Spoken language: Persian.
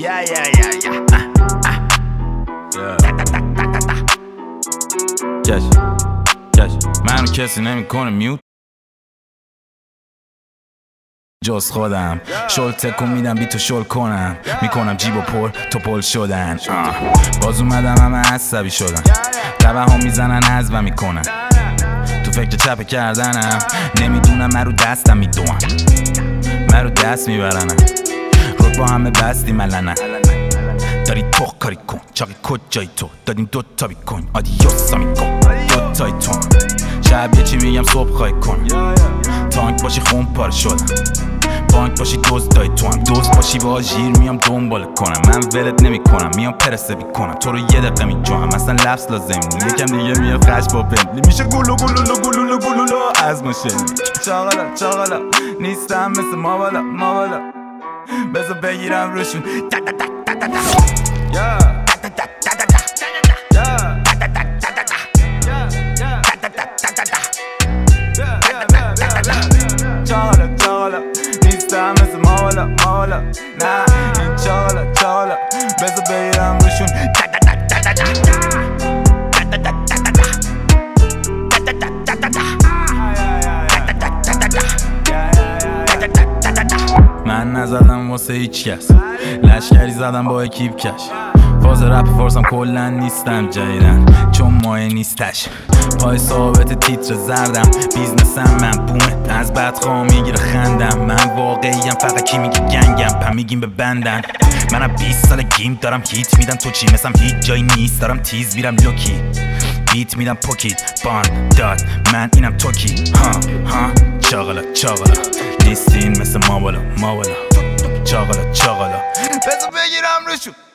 منو کسی نمیکنه میوت جز خودم شل تکون میدم بی تو شل کنم میکنم جیب و پر تو پل شدن باز اومدم همه عصبی شدن قبه ها میزنن حزبم میکنن تو فکر چپه کردنم نمیدونم من رو دستم میدونم من رو دست میبرنم رود با همه بستی ملنه داری تو کاری کن چاقی کجایی تو دادیم دوتا بیکن آدیوسا میکن دوتای تو شب یه چی میگم صبح خواهی کن تانک باشی خون پاره شدم بانک باشی دزدای تو هم دوست باشی با ژیر میام دنبال کنم من ولت نمی کنم میام پرسه بی کنم تو رو یه دقیقه میجوام مثلا لفظ لازم یکم دیگه میاد خش با پندلی میشه گلو از ماشین چاقالا نیستم مثل ما بالا بذار بگیرم روشون چاقالا نیستم مثل ما بالا نه این چاقالا بذار بگیرم روشون من نزدم واسه هیچ کس لشکری زدم با اکیپ کش فاز رپ فارسم کلن نیستم جدیدن چون مایه نیستش پای ثابت تیتر زردم بیزنسم من بومه از بدخواه میگیره خندم من واقعیم فقط کی میگه گنگم پم میگیم به بندن منم 20 سال گیم دارم هیت میدم تو چی مثلم هیچ جایی نیست دارم تیز میرم لوکی بیت میدم پوکیت بان داد من اینم توکی ها چاقالا نیستین مثل ما بالا چاقالا بذار بگیرم روشون